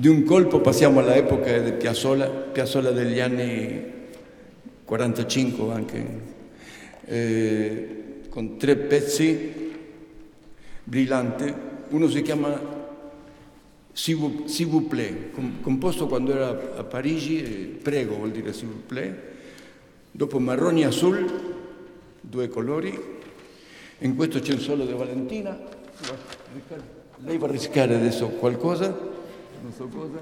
Di un colpo passiamo all'epoca di Piazzolla degli anni 45 anche, con 3 pezzi brillanti. Uno si chiama S'il vous plaît, composto quando era a Parigi, prego vuol dire s'il vous plaît. Dopo Marroni e Azul, 2 colori. In questo c'è il solo di Valentina. Lei va a rischiare adesso qualcosa, non so cosa.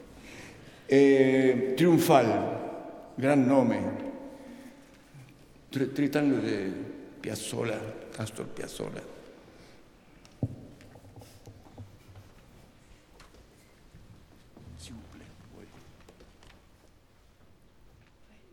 E Triunfal, gran nome. Tritango di Piazzolla, Astor Piazzolla.